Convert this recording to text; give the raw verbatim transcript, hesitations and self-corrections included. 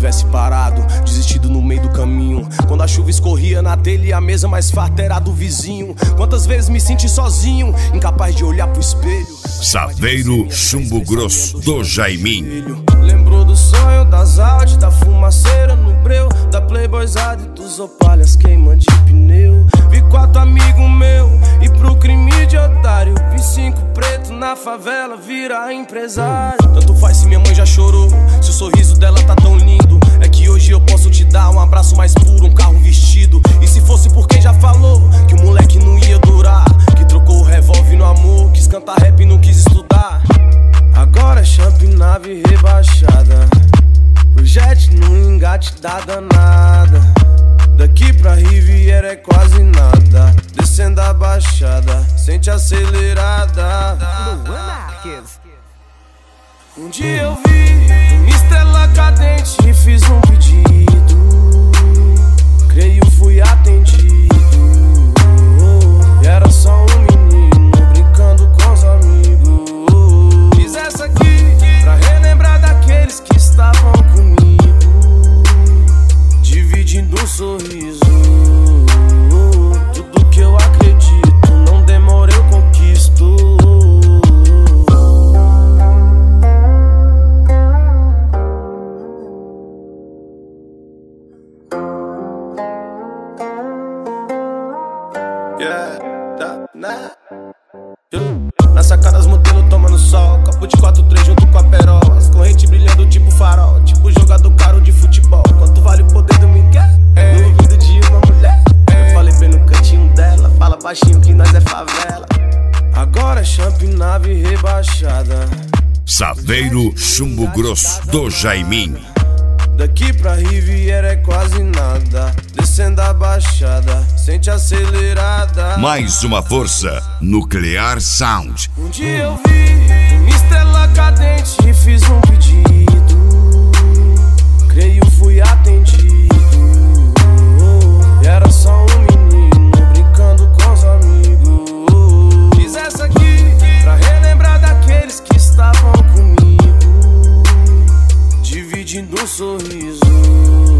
tivesse parado, desistido no meio do caminho. Quando a chuva escorria na telha e a mesa mais farta era do vizinho. Quantas vezes me senti sozinho, incapaz de olhar pro espelho. Saveiro Chumbo Grosso do Jaiminho. Lembrou do sonho, das Audi, da fumaceira no breu, da playboyzada e dos opalhas queima de pneu. Vi quatro amigos meu e pro crime de otário. Vi cinco preto na favela virar empresário. Tanto faz se minha mãe já chorou, se o sorriso dela tá tão lindo. É que hoje eu posso te dar um abraço mais puro, um carro vestido. E se fosse por quem já falou que o moleque não ia durar, que trocou o revólver no amor, quis cantar rap e não quis estudar. Agora é champ, nave rebaixada, o jet no engate da danada. Daqui pra Riviera é quase nada, descendo a baixada, sente acelerada. Um dia eu vi uma estrela cadente e fiz um pedido, creio fui atendido. E era só um menino brincando com os amigos. Fiz essa aqui pra relembrar daqueles que estavam comigo, dividindo um sorriso. Tudo que eu acredito, não demora eu conquisto. Yeah, tá, né? Na sacada as modelos tomando sol, copo de quatro três junto com a perola, as correntes brilhando tipo farol, tipo jogador caro de futebol. Quanto vale o poder do Miguel? É. No ouvido de uma mulher, é. Eu falei bem no cantinho dela, fala baixinho que nós é favela. Agora é champ, nave rebaixada, Saveiro Chumbo Grosso do Jaiminho. Daqui pra Riviera é quase nada, descendo a baixada, sente acelerada. Mais uma força, Nuclear Sound. Um dia eu vi uma estrela cadente e fiz um pedido, creio fui atendido. E era só um menino brincando com os amigos. Fiz essa aqui pra relembrar daqueles que estavam comigo, dividindo um sorriso.